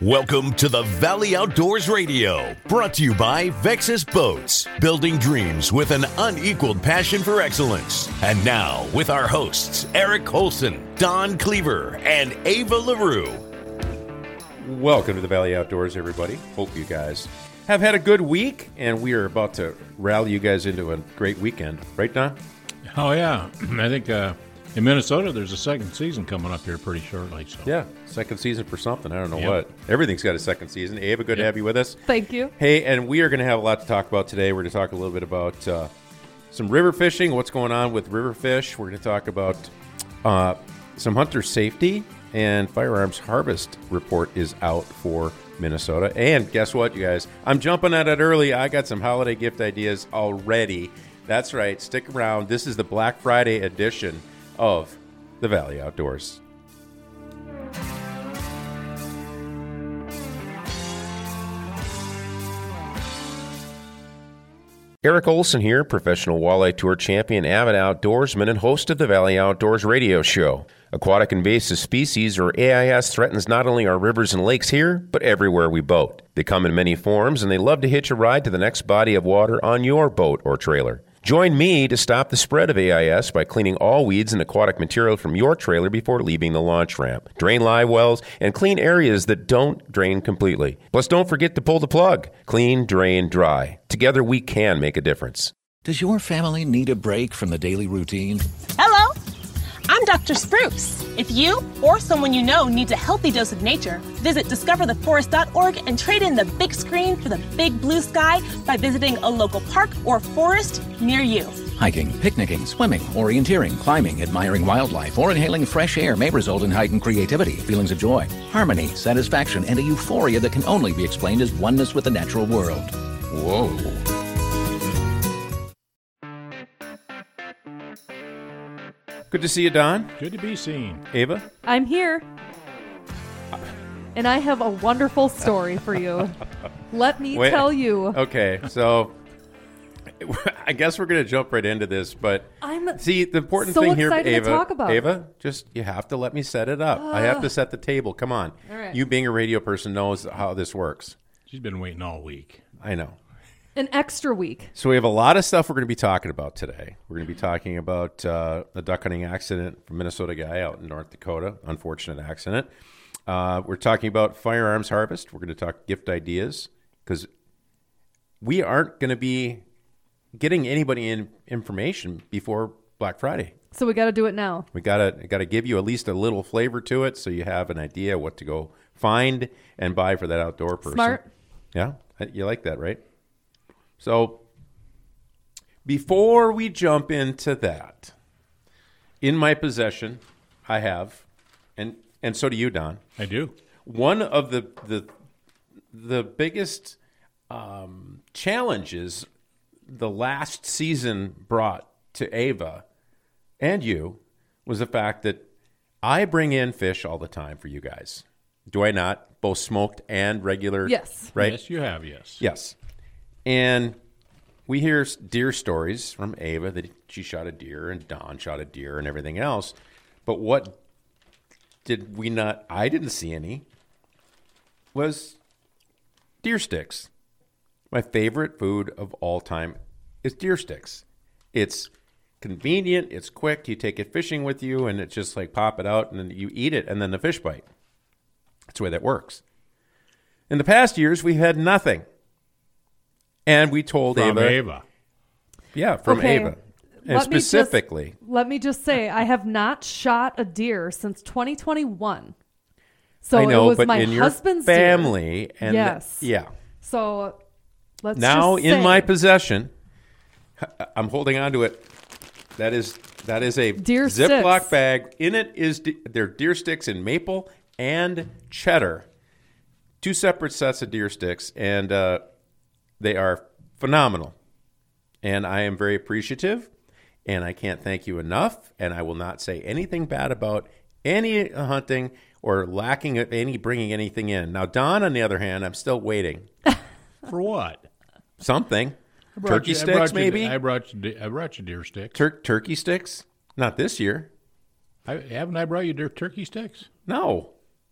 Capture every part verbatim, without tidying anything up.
Welcome to the Valley Outdoors Radio, brought to you by Vexus Boats, building dreams with an unequaled passion for excellence. And now, with our hosts, Eric Colson, Don Cleaver, and Ava LaRue. Welcome to the Valley Outdoors, everybody. Hope you guys have had a good week, and we are about to rally you guys into a great weekend. Right, Don? Oh, yeah. I think uh, in Minnesota, there's a second season coming up here pretty shortly. So. Yeah, second season for something. I don't know Yep. what. Everything's got a second season. Ava, good to Yep. have you with us. Thank you. Hey, and we are going to have a lot to talk about today. We're going to talk a little bit about uh, some river fishing, what's going on with river fish. We're going to talk about uh, some hunter safety, and firearms harvest report is out for Minnesota. And guess what, you guys? I'm jumping at it early. I got some holiday gift ideas already. That's right. Stick around. This is the Black Friday edition of the Valley Outdoors. Eric Olson here, professional walleye tour champion, avid outdoorsman, and host of the Valley Outdoors radio show. Aquatic invasive species, or A I S, threatens not only our rivers and lakes here, but everywhere we boat. They come in many forms, and they love to hitch a ride to the next body of water on your boat or trailer. Join me to stop the spread of A I S by cleaning all weeds and aquatic material from your trailer before leaving the launch ramp. Drain live wells and clean areas that don't drain completely. Plus, don't forget to pull the plug. Clean, drain, dry. Together, we can make a difference. Does your family need a break from the daily routine? Hello, I'm Doctor Spruce. If you or someone you know needs a healthy dose of nature, visit discover the forest dot org and trade in the big screen for the big blue sky by visiting a local park or forest near you. Hiking, picnicking, swimming, orienteering, climbing, admiring wildlife, or inhaling fresh air may result in heightened creativity, feelings of joy, harmony, satisfaction, and a euphoria that can only be explained as oneness with the natural world. Whoa. Good to see you, Don. Good to be seen. Ava? I'm here. And I have a wonderful story for you. Let me Wait. tell you. Okay, so I guess we're going to jump right into this, but I'm see, the important so thing here, excited to Ava, talk about Ava, just you have to let me set it up. I have to set the table. Come on. All right. You being a radio person knows how this works. She's been waiting all week. I know. An extra week. So we have a lot of stuff we're going to be talking about today. We're going to be talking about uh, a duck hunting accident from Minnesota guy out in North Dakota, unfortunate accident. Uh, we're talking about firearms harvest. We're going to talk gift ideas because we aren't going to be getting anybody in information before Black Friday. So we got to do it now. We gotta gotta give you at least a little flavor to it, so you have an idea what to go find and buy for that outdoor person. Smart. Yeah, you like that, right? So before we jump into that, in my possession, I have, and and so do you, Don. I do. One of the the the biggest um, challenges the last season brought to Ava and you was the fact that I bring in fish all the time for you guys. Do I not? Both smoked and regular? Yes. Right? Yes, you have, yes. Yes. And we hear deer stories from Ava that she shot a deer and Don shot a deer and everything else. But what did we not, I didn't see any, was deer sticks. My favorite food of all time is deer sticks. It's convenient, it's quick, you take it fishing with you, and it's just like pop it out, and then you eat it, and then the fish bite. That's the way that works. In the past years, we've had nothing. And we told From Ava. Ava. Yeah, from Okay. Ava. And Let me just- specifically. Let me just say, I have not shot a deer since twenty twenty-one. So I know, it was but my in your husband's deer. family. And Yes. Yeah. So let's Now just in say, my possession, I'm holding on to it. That is that is a Deer Ziploc sticks. bag. In it is de- they're deer sticks in maple and cheddar. Two separate sets of deer sticks, and uh, they are phenomenal. And I am very appreciative, and I can't thank you enough. And I will not say anything bad about any hunting or lacking of any bringing anything in. Now, Don, on the other hand, I'm still waiting. For what? Something. I brought Turkey you- I sticks, brought you- maybe? I brought you. de- I brought you deer sticks. Tur- turkey sticks? Not this year. I, haven't I brought you deer turkey sticks? No.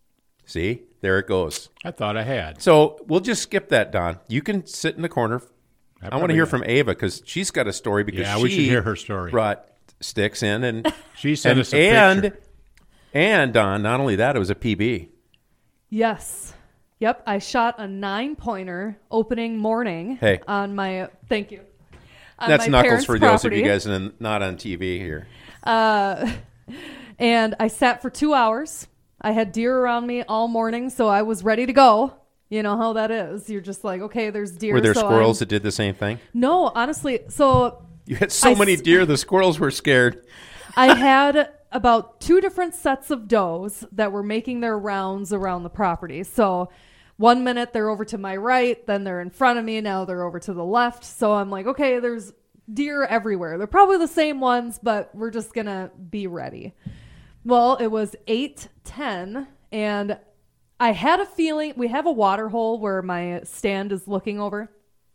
See, there it goes. I thought I had. So we'll just skip that, Don. You can sit in the corner. I, I want to probably hear got- from Ava because she's got a story because Yeah, she we should hear her story. brought sticks in and She sent and, us a and, picture. and Don, not only that, it was a P B. Yes. Yep. I shot a nine pointer opening morning Hey. on my, thank you. on That's my Knuckles parents' for those of property. you guys in, not on T V here. Uh, and I sat for two hours. I had deer around me all morning, so I was ready to go. You know how that is. You're just like, okay, there's deer. Were there so squirrels I'm- that did the same thing? No, honestly. So You had so I many s- deer, the squirrels were scared. I had about two different sets of does that were making their rounds around the property. So one minute they're over to my right, then they're in front of me, now they're over to the left. So I'm like, okay, there's deer everywhere. They're probably the same ones, but we're just going to be ready. Well, it was eight ten, and I had a feeling we have a water hole where my stand is looking over.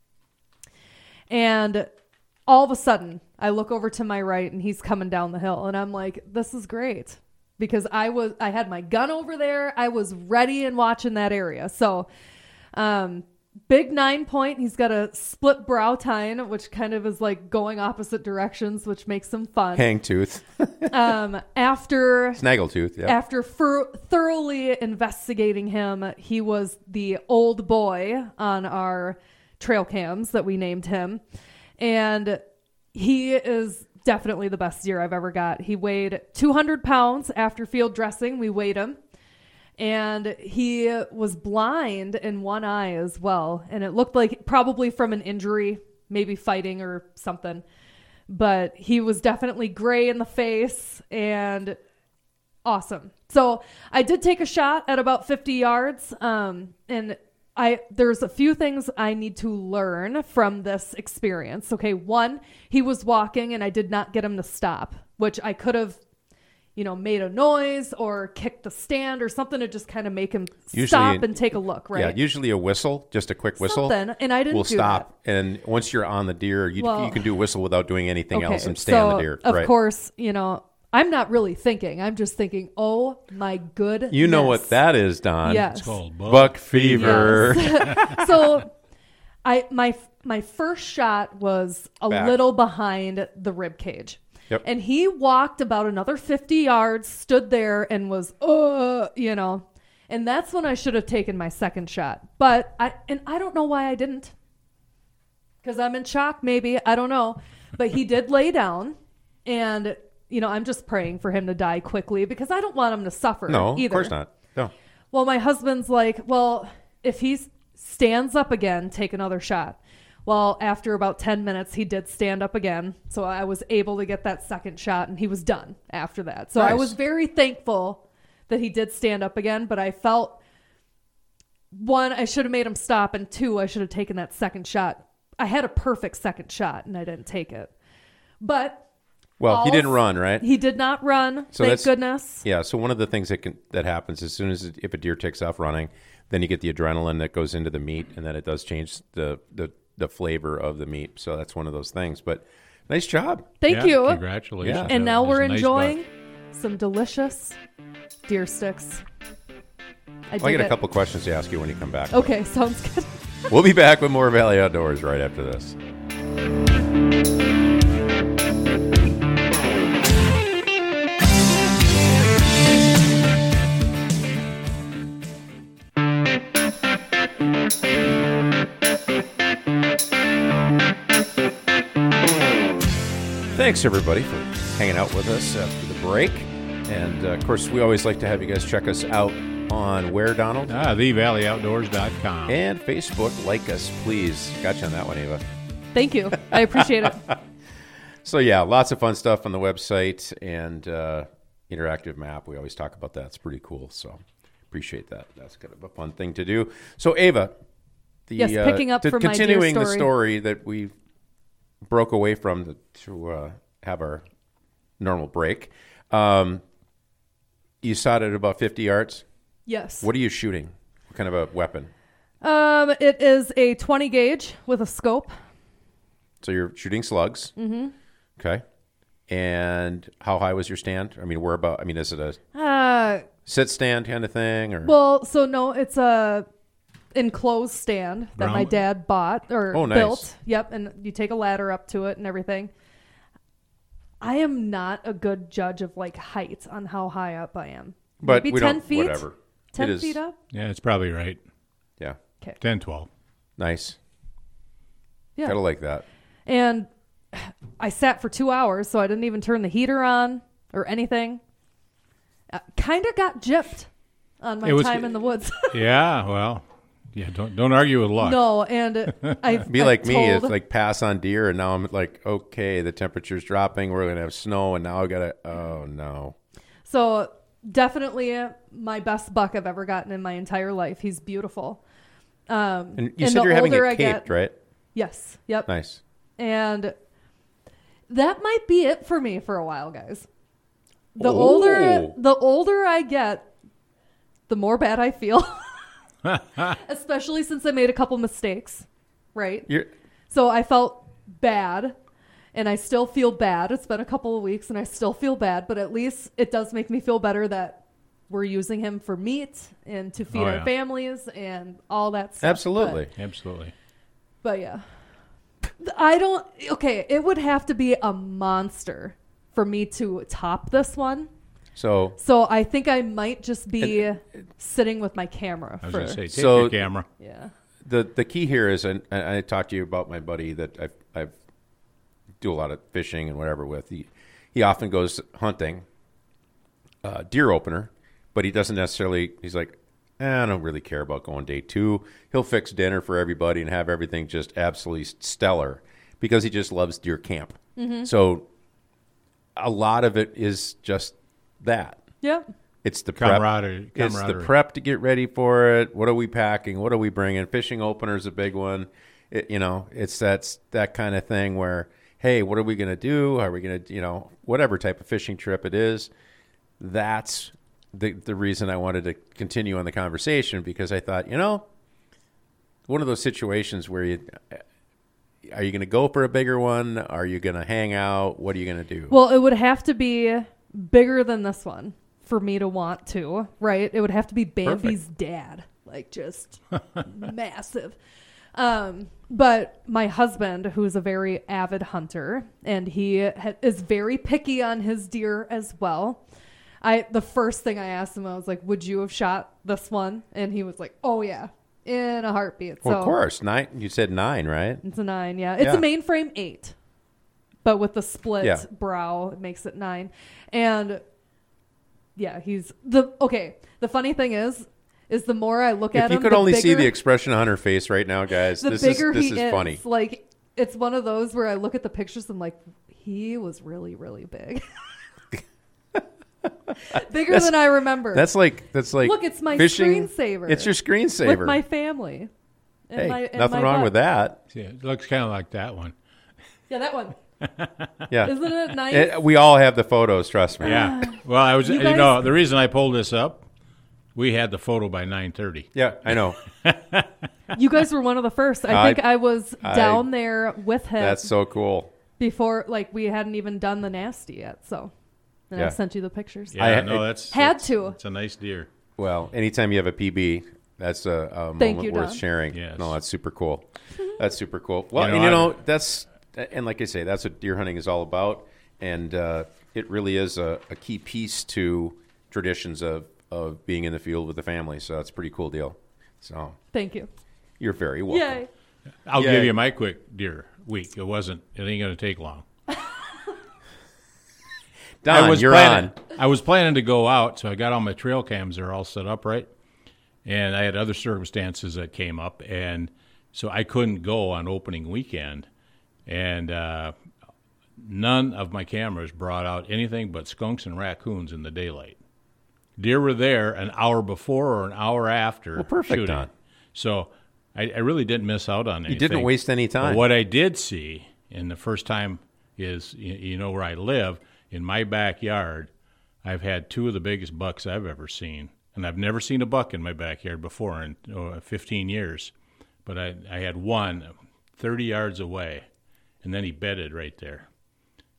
And all of a sudden, I look over to my right and he's coming down the hill. And I'm like, this is great. Because I was, I had my gun over there. I was ready and watching that area. So, um, big nine point. He's got a split brow tine, which kind of is like going opposite directions, which makes him fun. Hang tooth. Um, after Snaggletooth, yeah. after fur- thoroughly investigating him, he was the old boy on our trail cams that we named him. And he is definitely the best deer I've ever got. He weighed two hundred pounds after field dressing. We weighed him. And he was blind in one eye as well. And it looked like probably from an injury, maybe fighting or something. But he was definitely gray in the face and awesome. So I did take a shot at about fifty yards. Um, and I there's a few things I need to learn from this experience. Okay, one, he was walking and I did not get him to stop, which I could have, you know, made a noise or kicked the stand or something to just kind of make him Usually- stop and take a look, right? Yeah, usually a whistle, just a quick whistle. Something, and I didn't will do stop. And once you're on the deer, you, Well- you can do a whistle without doing anything Okay, else and stay so on the deer. Of right. course, you know, I'm not really thinking. I'm just thinking, oh my goodness. You know what that is, Don. Yes. It's called buck. Buck fever. Yes. So I my my first shot was a Back. little behind the rib cage. Yep. And he walked about another fifty yards, stood there and was, uh, you know, and that's when I should have taken my second shot. But I, and I don't know why I didn't. Because I'm in shock, maybe. I don't know. But he did lay down. And, you know, I'm just praying for him to die quickly because I don't want him to suffer No, either. of course not. No. Well, my husband's like, well, if he stands up again, take another shot. Well, after about ten minutes, he did stand up again. So I was able to get that second shot and he was done after that. So I Nice. was very thankful that he did stand up again. But I felt, one, I should have made him stop. And two, I should have taken that second shot. I had a perfect second shot and I didn't take it. But Well, he all- didn't run, right? He did not run. So thank that's- goodness. Yeah. So one of the things that can that happens as soon as it, if a deer takes off running, then you get the adrenaline that goes into the meat, and then it does change the the, the flavor of the meat. So that's one of those things. But nice job. Thank Yeah, you. Congratulations. Yeah. And That now was we're a nice enjoying buck. some delicious deer sticks. I, Well, I dig got a it. couple of questions to ask you when you come back. Okay, sounds good. We'll be back with more Valley Outdoors right after this. Thanks, everybody, for hanging out with us after the break. And, uh, of course, we always like to have you guys check us out on where, Donald? Ah, the valley outdoors dot com. And Facebook. Like us, please. Got you on that one, Eva. Thank you. I appreciate it. So, yeah, lots of fun stuff on the website and uh, interactive map. We always talk about that. It's pretty cool. So, appreciate that. That's kind of a fun thing to do. So, Ava, the, Yes, picking up to, from my deer continuing the story. story that we broke away from to, to uh, have our normal break. Um, you shot it at about fifty yards. Yes. What are you shooting? What kind of a weapon? Um, it is a twenty gauge with a scope. So you're shooting slugs. Mm-hmm. Okay. And how high was your stand? I mean, where about? I mean, is it a Uh, sit stand kind of thing, or Well, so no, it's a enclosed stand that Brown- my dad bought or Oh, nice. built. Yep, and you take a ladder up to it and everything. I am not a good judge of like height on how high up I am. but Maybe we ten don't. feet. Whatever. Ten It is- feet up. Yeah, it's probably right. Yeah. Okay. ten, twelve. Nice. Yeah. Gotta like that. And I sat for two hours, so I didn't even turn the heater on or anything. I kind of got gypped on my It was- time in the woods. Yeah, well, yeah. Don't don't argue with luck. No, and I Be I like me. told- It's like pass on deer, and now I'm like, okay, the temperature's dropping. We're gonna have snow, and now I gotta. Oh no. So definitely my best buck I've ever gotten in my entire life. He's beautiful. Um, And you and said the you're having older it I caped, get- right? Yes. Yep. Nice. And that might be it for me for a while, guys. The Oh. older the older I get, the more bad I feel. Especially since I made a couple mistakes, right? You're So I felt bad, and I still feel bad. It's been a couple of weeks, and I still feel bad, but at least it does make me feel better that we're using him for meat and to feed Oh, our yeah. families and all that stuff. absolutely. Absolutely. But, but yeah. I don't... Okay, it would have to be a monster for me to top this one. So So I think I might just be sitting with my camera. I was for, going to say, take So- your camera. Yeah. the the key here is, and I, I talked to you about my buddy that I I do a lot of fishing and whatever with. He he often goes hunting, uh, deer opener, but he doesn't necessarily. He's like, eh, I don't really care about going day two. He'll fix dinner for everybody and have everything just absolutely stellar because he just loves deer camp. So a lot of it is just that. Yeah. It's the prep. Camaraderie- It's the camaraderie. prep to get ready for it. What are we packing? What are we bringing? Fishing opener is a big one. It, you know, it's that's that kind of thing where, hey, what are we going to do? Are we going to, you know, whatever type of fishing trip it is? That's the the reason I wanted to continue on the conversation because I thought, you know, one of those situations where you are you going to go for a bigger one? Are you going to hang out? What are you going to do? Well, it would have to be bigger than this one for me to want to, right? It would have to be Bambi's dad, like just massive. Um, but my husband, who's a very avid hunter, and he ha- is very picky on his deer as well. I the first thing I asked him, I was like, "Would you have shot this one?" And he was like, "Oh yeah, in a heartbeat." Well, so of course, nine. You said nine, right? it's a nine, yeah. It's Yeah. a mainframe eight, but with the split Yeah. brow, it makes it nine. And yeah, he's the okay. The funny thing is, is the more I look at If you him, could the only see bigger- the expression on her face right now, guys, the this is bigger this he is is. funny. Like it's one of those where I look at the pictures, I'm like, he was really, really big, bigger That's- than I remember. That's like that's like Look, it's my fishing. screensaver. It's your screensaver. with my family. And hey, my, and nothing my wrong butt. with that. Yeah, it looks kind of like that one. Yeah, that one. Yeah, Isn't it nice? It- we all have the photos. Trust me. Yeah. Well, I was, You you, guys- know, the reason I pulled this up, we had the photo by nine thirty. Yeah, I know. You guys were one of the first. I I- think I was I- down there with him That's so cool. before, like we hadn't even done the nasty yet. So, and Yeah. I sent you the pictures. Yeah, I- no, I- that's Had that's- to. It's a nice deer. Well, anytime you have a P B, that's a, a Thank moment you, worth Don. sharing. Yes. No, that's super cool. That's super cool. Well, You know, and you I- know that's and like I say, that's what deer hunting is all about, and uh, it really is a, a key piece to traditions of of being in the field with the family. So that's a pretty cool deal. So Thank you. you're very welcome. Yay. I'll Yeah. give you my quick deer week. It wasn't. It ain't going to take long. Don, I was you're planning, on. I was planning to go out, so I got all my trail cams there all set up right, and I had other circumstances that came up, and so I couldn't go on opening weekend, and uh, none of my cameras brought out anything but skunks and raccoons in the daylight. Deer were there an hour before or an hour after. Well, perfect, shooting. Don. So I, I really didn't miss out on anything. You didn't waste any time. But what I did see, and the first time is, you, you know where I live, in my backyard, I've had two of the biggest bucks I've ever seen. And I've never seen a buck in my backyard before in oh, fifteen years. But I, I had one thirty yards away, and then he bedded right there.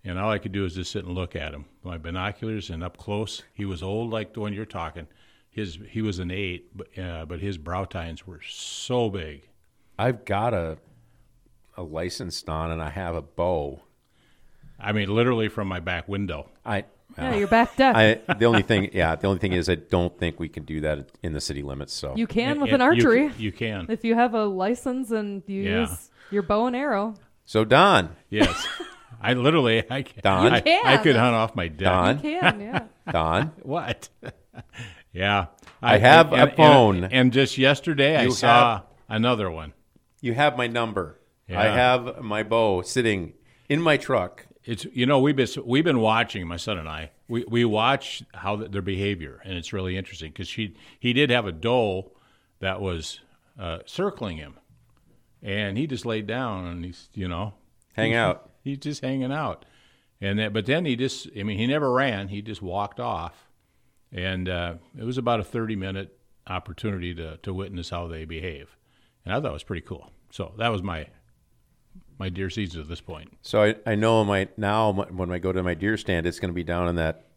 and all I could do is just sit and look at him. My binoculars and up close. He was old, like the one you're talking. His he was an eight, but uh, but his brow tines were so big. I've got a a license on, and I have a bow. I mean, literally from my back window. I Yeah, your back deck. I the only thing, yeah, the only thing is I don't think we can do that in the city limits. So you can And- with and an archery. You, you can. If you have a license and you Yeah. use your bow and arrow. So Don, Yes. I literally, I, can, Don? I, You can. I could hunt off my deck. Don, Can, yeah. Don, What? Yeah. I have a and- phone. And, and just yesterday I You saw have- another one. you have my number. Yeah. I have my bow sitting in my truck. It's you know we've been we've been watching, my son and I. We we watch how the, their behavior, and it's really interesting because she he did have a doe that was uh, circling him, and he just laid down and he's you know Hang out. He's just hanging out, and that, but then he just I mean he never ran. He just walked off, and uh, it was about a thirty minute opportunity to to witness how they behave, and I thought it was pretty cool. So that was my my deer season at this point. So I, I know my now my, when I go to my deer stand, it's going to be down in that.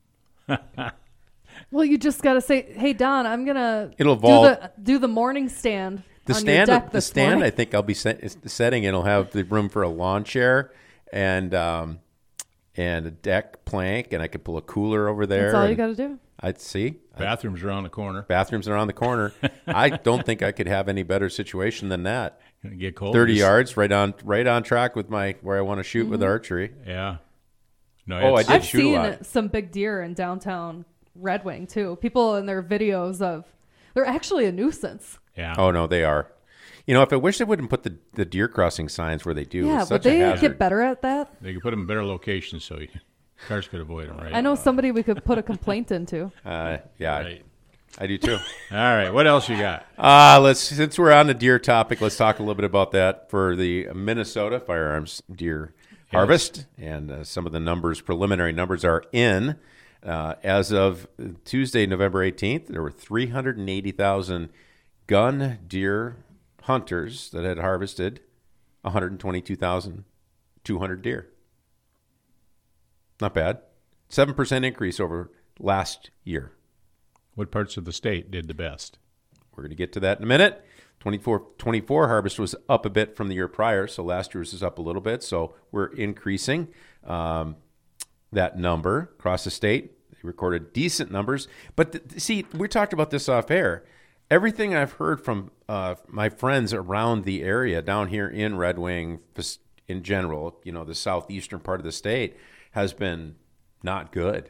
Well, you just got to say, hey, Don, I'm going to It'll do evolve. the, do the morning stand The on stand, your deck the this stand. morning. I think I'll be set, setting. It'll have the room for a lawn chair and um, and a deck plank, and I could pull a cooler over there. That's all you and got to do. I'd see. Bathrooms around the corner. Bathrooms around the corner. I don't think I could have any better situation than that. Gonna get cold. Thirty Just- yards, right on, right on track with my where I want to shoot with archery. Yeah. No. Oh, I it's- did I've shoot a seen lot. some big deer in downtown Red Wing, too. People in their videos of, they're actually a nuisance. Yeah. Oh no, they are. You know, if I wish they wouldn't put the, the deer crossing signs where they do. Yeah, It's would such a they hazard. get better at that? They could put them in better locations so you, cars could avoid them, right? I know somebody we could put a complaint into. Uh, yeah, Right. I, I do too. All right. What else you got? Uh, let's since we're on the deer topic, let's talk a little bit about that for the Minnesota firearms deer harvest, and uh, some of the numbers, preliminary numbers, are in. Uh, as of Tuesday, November eighteenth, there were three hundred eighty thousand gun deer hunters that had harvested one hundred twenty-two thousand two hundred deer. Not bad. seven percent increase over last year. What parts of the state did the best? We're going to get to that in a minute. twenty-four, twenty-four harvest was up a bit from the year prior, so last year's is up a little bit. So we're increasing um, that number across the state. They recorded decent numbers. But th- see, we talked about this off air. Everything I've heard from uh, my friends around the area down here in Red Wing, in general, you know, the southeastern part of the state, has been not good.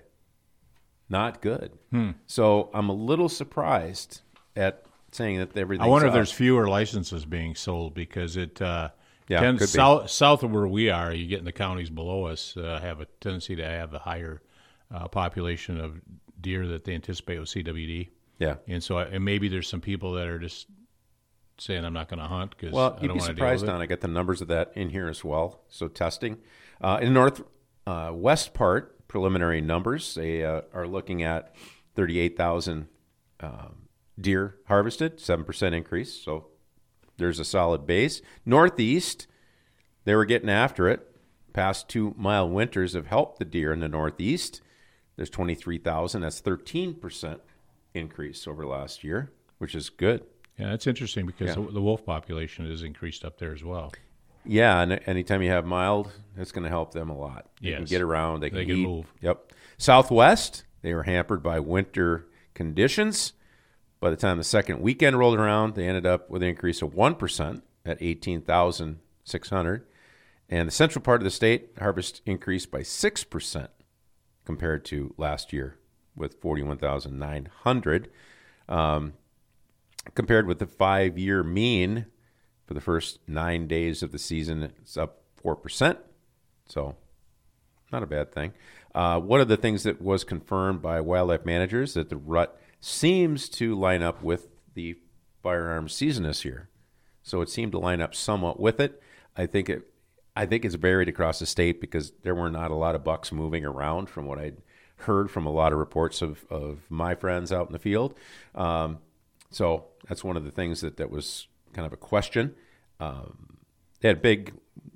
Not good. Hmm. So I'm a little surprised at saying that everything. I wonder if there's fewer licenses being sold because it uh, Yeah, tends could be. south south of where we are. You get in the counties below us uh, have a tendency to have a higher uh, population of deer that they anticipate with C W D. Yeah. And so, I, and maybe there's some people that are just saying I'm not going to hunt because Well, I you'd don't be want to deal surprised, with it. Don. I got the numbers of that in here as well. So testing. Uh, in the north uh, west part, preliminary numbers, they uh, are looking at thirty-eight thousand um, deer harvested, seven percent increase. So there's a solid base. Northeast, they were getting after it. Past two mild winters have helped the deer in the Northeast. There's twenty-three thousand. That's thirteen percent increase over last year, which is good. Yeah, that's interesting because Yeah. the, the wolf population has increased up there as well. Yeah, and anytime you have mild, it's going to help them a lot. They can Yes. get around. They can, They can eat. move. Yep. Southwest, they were hampered by winter conditions. By the time the second weekend rolled around, they ended up with an increase of one percent at eighteen thousand six hundred. And the central part of the state, harvest increased by six percent compared to last year with forty-one thousand nine hundred. Um, compared with the five-year mean for the first nine days of the season, it's up four percent. So not a bad thing. Uh, one of the things that was confirmed by wildlife managers that the rut seems to line up with the firearms season this year. So it seemed to line up somewhat with it. I think it, I think it's varied across the state because there were not a lot of bucks moving around from what I'd heard from a lot of reports of, of my friends out in the field. Um, so that's one of the things that, that was kind of a question. Um, they had big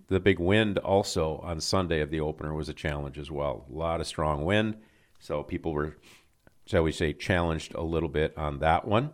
the big wind also on Sunday of the opener was a challenge as well. A lot of strong wind, so people were, shall we say, challenged a little bit on that one.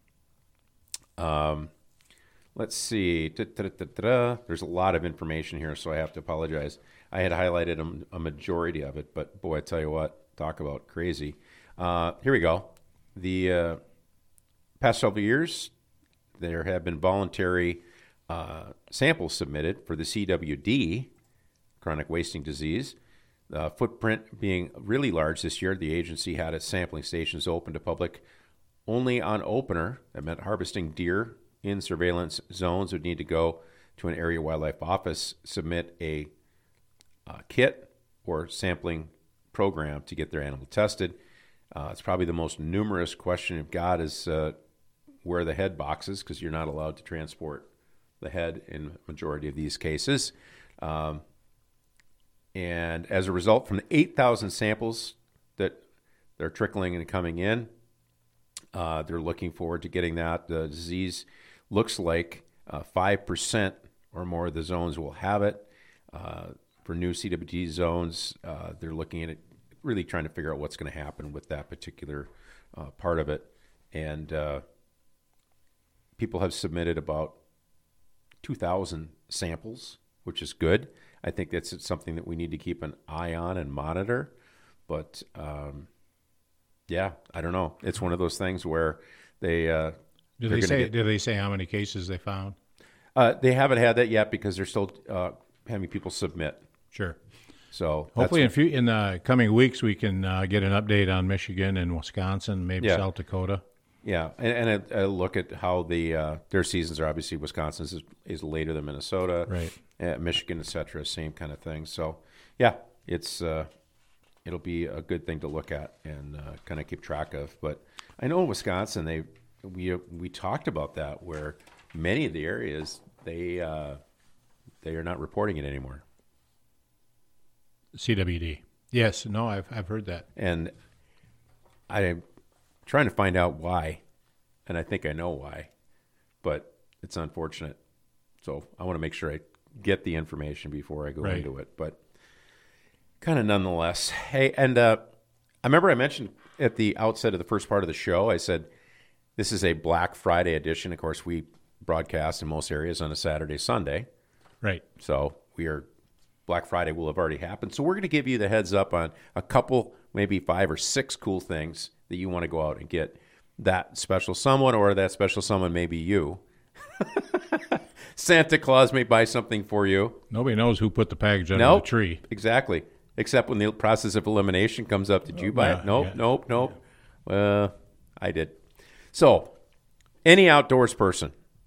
Um, let's see. Da-da-da-da-da. There's a lot of information here, so I have to apologize. I had highlighted a, a majority of it, but boy, I tell you what, talk about crazy. Uh, here we go. The uh, past several years, there have been voluntary uh, samples submitted for the C W D, chronic wasting disease. The footprint being really large this year, the agency had its sampling stations open to public only on opener. That meant harvesting deer in surveillance zones would need to go to an area wildlife office, submit a uh, kit or sampling program to get their animal tested. Uh, it's probably the most numerous question you've got is uh, where are the head boxes, because you're not allowed to transport the head in the majority of these cases. Um, and as a result, from the eight thousand samples that they're trickling and coming in, uh, they're looking forward to getting that. The disease looks like uh, five percent or more of the zones will have it. Uh, for new C W D zones, uh, they're looking at it, really trying to figure out what's going to happen with that particular uh, part of it. And uh, people have submitted about two thousand samples, which is good. I think that's something that we need to keep an eye on and monitor. But, um, yeah, I don't know. It's one of those things where they... Uh, do they say? Get, do they say how many cases they found? Uh, they haven't had that yet because they're still uh, having people submit. Sure. So hopefully in, few, in the coming weeks we can uh, get an update on Michigan and Wisconsin, maybe yeah. South Dakota. Yeah, and, and a, a look at how the uh, their seasons are. Obviously, Wisconsin's is, is later than Minnesota, right? Uh, Michigan, et cetera, same kind of thing. So, yeah, it's uh, it'll be a good thing to look at and uh, kind of keep track of. But I know in Wisconsin, they we we talked about that where many of the areas they uh, they are not reporting it anymore. C W D. Yes, no, I've I've heard that, and I'm trying to find out why, and I think I know why, but it's unfortunate. So I want to make sure I get the information before I go right. into it. But kind of nonetheless, hey, and uh, I remember I mentioned at the outset of the first part of the show, I said this is a Black Friday edition. Of course, we broadcast in most areas on a Saturday, Sunday, right? So we are. Black Friday will have already happened. So we're going to give you the heads up on a couple, maybe five or six cool things that you want to go out and get that special someone, or that special someone may be you. Santa Claus may buy something for you. Nobody knows who put the package under nope, the tree. Exactly. Except when the process of elimination comes up. Did you buy yeah, it? Nope, yeah. nope, nope. Yeah. Uh, I did. So any outdoors person,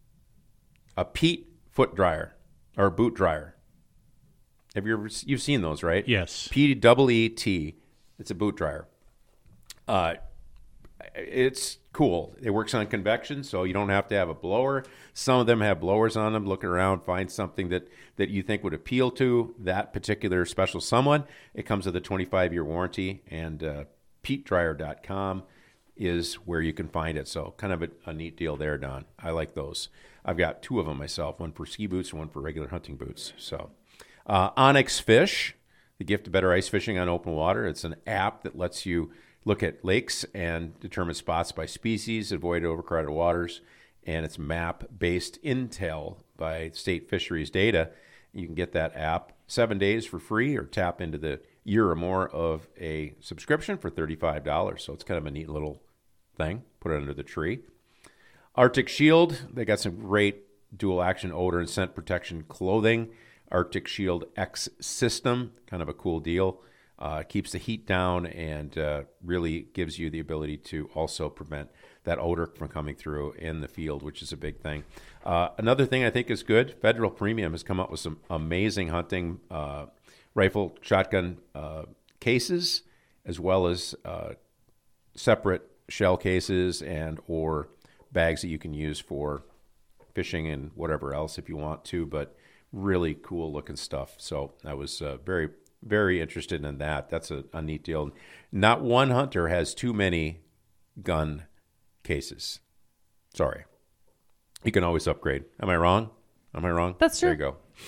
a Pete foot dryer or boot dryer. Have you ever, you've seen those, right? Yes. P E E T. It's a boot dryer. Uh, it's cool. It works on convection, so you don't have to have a blower. Some of them have blowers on them. Look around, find something that, that you think would appeal to that particular special someone. It comes with a twenty-five year warranty, and uh, pete dryer dot com is where you can find it. So kind of a, a neat deal there, Don. I like those. I've got two of them myself, one for ski boots and one for regular hunting boots. So. Uh, Onyx Fish, the gift of better ice fishing on open water. It's an app that lets you look at lakes and determine spots by species, avoid overcrowded waters, and it's map-based intel by state fisheries data. You can get that app seven days for free or tap into the year or more of a subscription for thirty-five dollars. So it's kind of a neat little thing. Put it under the tree. Arctic Shield, they got some great dual-action odor and scent protection clothing. Arctic Shield X system, kind of a cool deal. Uh, keeps the heat down and uh, really gives you the ability to also prevent that odor from coming through in the field, which is a big thing. Uh, another thing I think is good, Federal Premium has come up with some amazing hunting uh, rifle shotgun uh, cases, as well as uh, separate shell cases and or bags that you can use for fishing and whatever else if you want to, but really cool looking stuff. So I was uh, very, very interested in that. That's a, a neat deal. Not one hunter has too many gun cases. Sorry. You can always upgrade. Am I wrong? Am I wrong? That's true. There you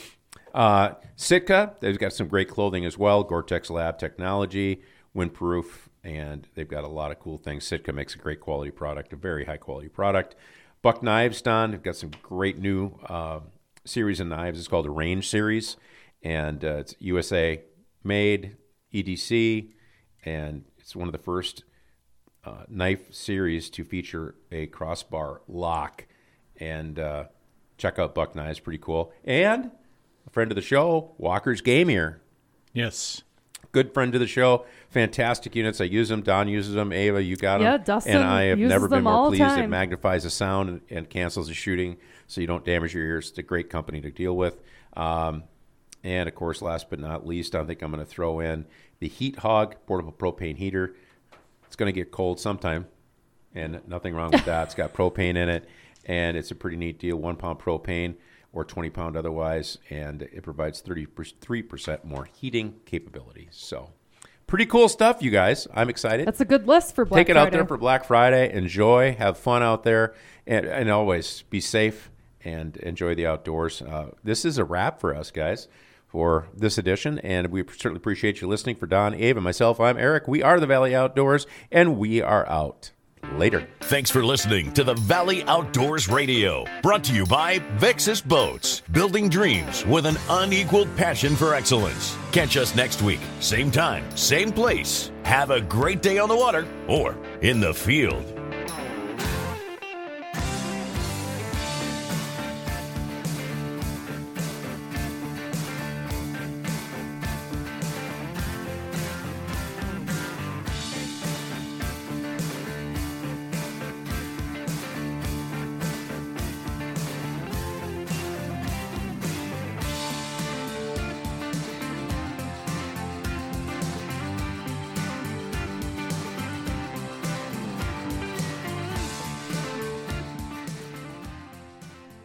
Uh, Sitka, they've got some great clothing as well. Gore-Tex Lab technology, windproof, and they've got a lot of cool things. Sitka makes a great quality product, a very high quality product. Buck Knives, Don, they've got some great new uh, series of knives. It's called the Range Series, and uh, it's U S A made, E D C, and it's one of the first uh, knife series to feature a crossbar lock. And uh, check out Buck Knives, pretty cool. And a friend of the show, Walker's Game Ear. Yes. Good friend of the show. Fantastic units. I use them. Don uses them. Ava, you got them. Yeah, Dustin And I have uses never been them more all the pleased. It time. magnifies the sound and, and cancels the shooting so you don't damage your ears. It's a great company to deal with. Um, and, of course, last but not least, I think I'm going to throw in the Heat Hog portable propane heater. It's going to get cold sometime, and nothing wrong with that. It's got propane in it, and it's a pretty neat deal. One pound propane or twenty pound otherwise, and it provides thirty-three percent more heating capability. So pretty cool stuff, you guys. I'm excited. That's a good list for Black Take it Friday. out there for Black Friday. Enjoy. Have fun out there. And, and always be safe and enjoy the outdoors. Uh, this is a wrap for us, guys, for this edition. And we certainly appreciate you listening. For Don, Abe, and myself, I'm Eric. We are the Valley Outdoors, and we are out. Later. Thanks for listening to the Valley Outdoors Radio, brought to you by Vexus Boats, building dreams with an unequaled passion for excellence. Catch us next week, same time, same place. Have a great day on the water or in the field.